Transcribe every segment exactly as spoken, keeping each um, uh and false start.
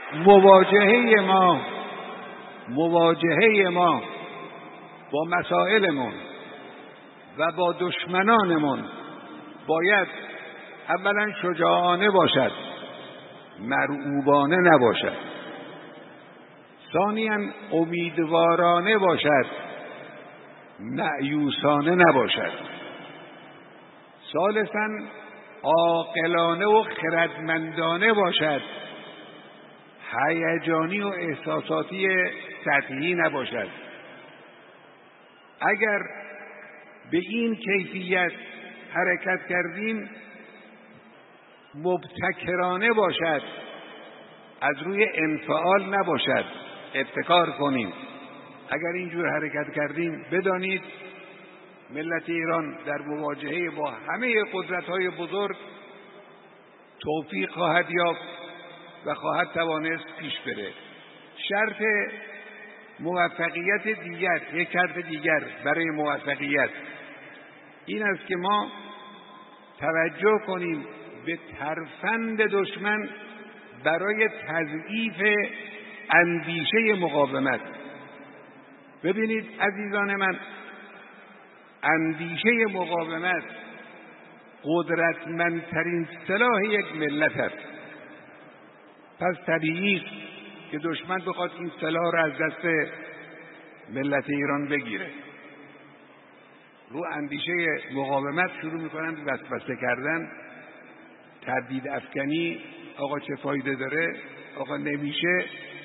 مواجهه ما مواجهه ما با مسائلمون و با دشمنانمون باید اولا شجاعانه باشد، مرعوبانه نباشد. ثانیاً امیدوارانه باشد، مأیوسانه نباشد. ثالثاً عاقلانه و خردمندانه باشد، هیجانی و احساساتی سطحی نباشد. اگر به این کیفیت حرکت کردیم، مبتکرانه باشد، از روی انفعال نباشد، ابتکار کنیم. اگر اینجور حرکت کردیم بدانید ملت ایران در مواجهه با همه قدرت‌های بزرگ توفیق خواهد یافت و خواهد توانست پیش بره. شرط موفقیت دیگر، یک شرط دیگر برای موفقیت این است که ما توجه کنیم به ترفند دشمن برای تضعیف اندیشه مقاومت. ببینید عزیزان من، اندیشه مقاومت قدرتمندترین سلاح یک ملت است. پس طبیعی است که دشمن بخواد این سلاح را از دست ملت ایران بگیره. رو اندیشه مقاومت شروع میکنن وسوسه کردن، تردید افکنی. آقا چه فایده داره؟ آقا نمیشه.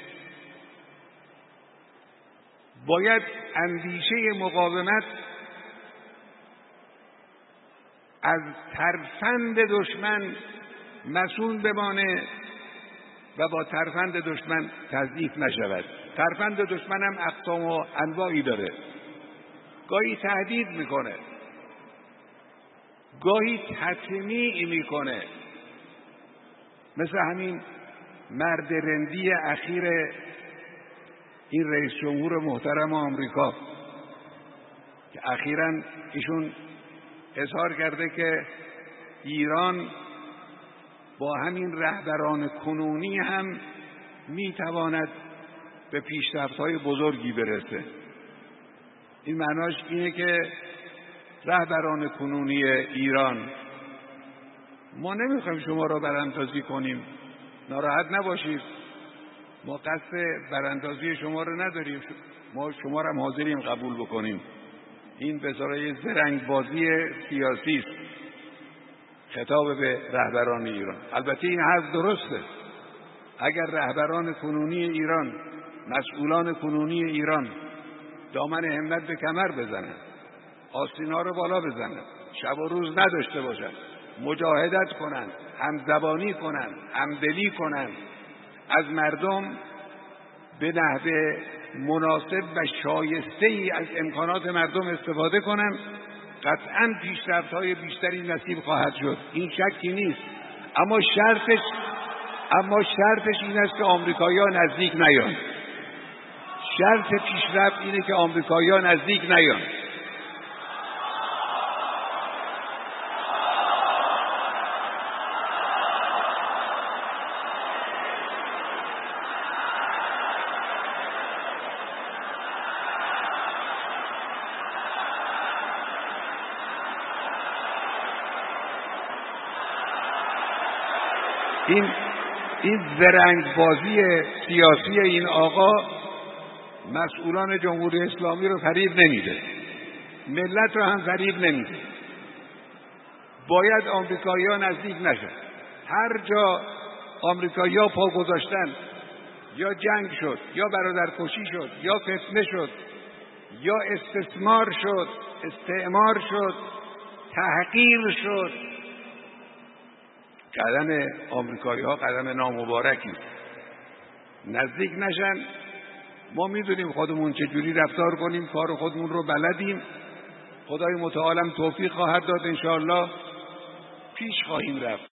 باید اندیشه مقاومت از ترفند دشمن مسئول بمانه و با ترفند دشمن تضعیف نشود. ترفند دشمن هم اقسام و انواعی داره. گاهی تهدید میکنه، گاهی تطمیع میکنه، مثل همین مرد رندی اخیر این رئیس جمهور محترم آمریکا که اخیراً ایشون اظهار کرده که ایران با همین رهبران کنونی هم میتواند به پیشرفت‌های بزرگی برسه. این معناش اینه که رهبران کنونی ایران، ما نمیخوایم شما را براندازی کنیم، ناراحت نباشید، ما قصد براندازی شما رو نداریم، ما شما را هم حاضریم قبول بکنیم. این به صورت زرنگ بازی سیاسی است، خطاب به رهبران ایران. البته این حرف درسته. اگر رهبران کنونی ایران، مسئولان کنونی ایران دامن همت به کمر بزنند، آستین‌ها رو بالا بزنند، شب و روز نداشته باشند، مجاهدت کنند، همزبانی کنند، همدلی کنند، از مردم به نحو مناسب و شایسته‌ای از امکانات مردم استفاده کنند، قطعاً پیشرفت‌های بیشتری نصیب خواهد شد. این شکی نیست. اما شرطش اما شرطش این است که آمریکایی‌ها نزدیک نیان. شرط پیشرفت اینه که آمریکایی‌ها نزدیک نیان. این این زرنگ بازی سیاسی این آقا مسئولان جمهوری اسلامی رو فریب نمیده، ملت رو هم فریب نمیده. باید آمریکایی‌ها نزدیک نشن. هر جا آمریکایی‌ها پا گذاشتن یا جنگ شد، یا برادرکشی شد، یا فتنه شد، یا استثمار شد، استعمار شد، تحقیر شد. قدم آمریکایی‌ها قدم نامبارکی است. نزدیک نشن. ما میدونیم خودمون چجوری رفتار کنیم، کار خودمون رو بلدیم. خدای متعالم توفیق خواهد داد، انشاءالله پیش خواهیم رفت.